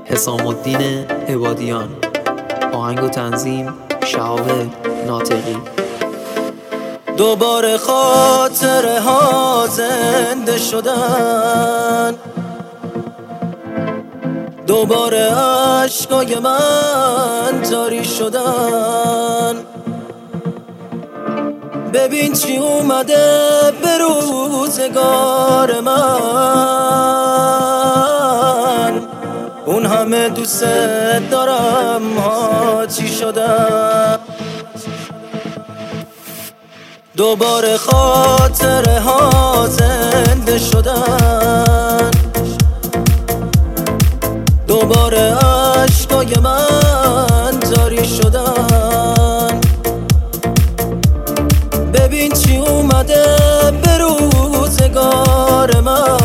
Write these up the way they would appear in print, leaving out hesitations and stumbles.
حسام الدین عبادیان. آهنگ و تنظیم شهاب ناطقی. دوباره خاطره ها زنده شدن، دوباره عشقای من جاری شدن. ببین چی اومده به روزگار من، اون همه دوست دارم ها چی شدن. دوباره خاطره ها زنده شدن، دوباره عشقای من جاری شدن. ببین چی اومده به روزگار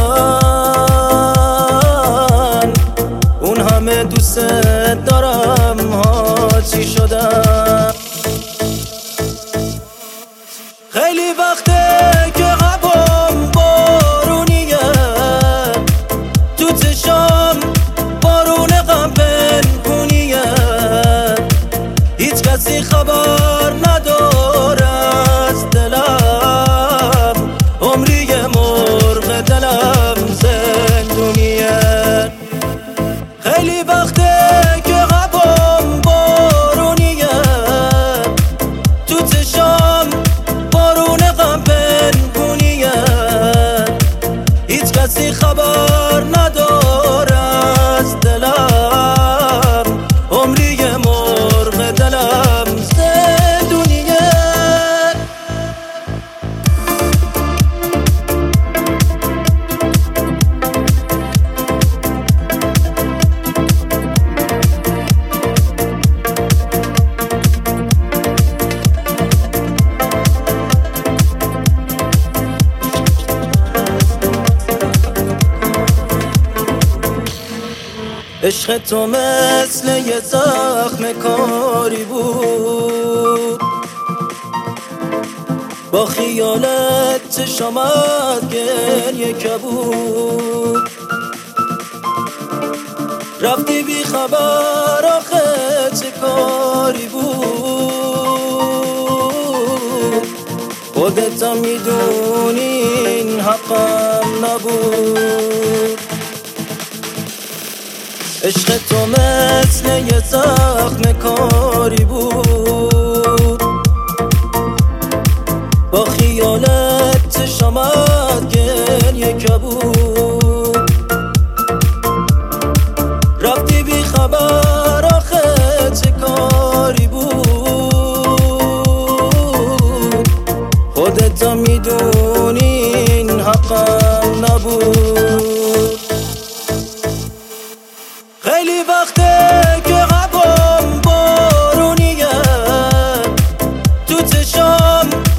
من، اون همه دوست دارم ها چی شدن. خیلی وقته که هوام بارونیه، تو چشام بارون غم پنهونیه، هیچ کسی خبر نداره از دلم، عمری مرغ دلم زندونیه. خیلی وقته که هوام بارونیه، تو چشام بارون غم پنهونیه، هیچ کسی خبر نداره از دلم، عمری مرغ دلم زندونیه. عشق تو مثل یه زخم کاری بود، با خیالت چشمت گریه کبود. رفتی بی خبر آخه چه کاری بود، خودت هم میدونی این حقم نبود. عشق تو مثل یه زخم کاری بود، با خیالت چشمت گریه کبود. رفتی بی خبر آخه چه کاری بود، خودت هم میدونی این حقم نبود. خیلی وقته که هوام بارونیه، تو چشام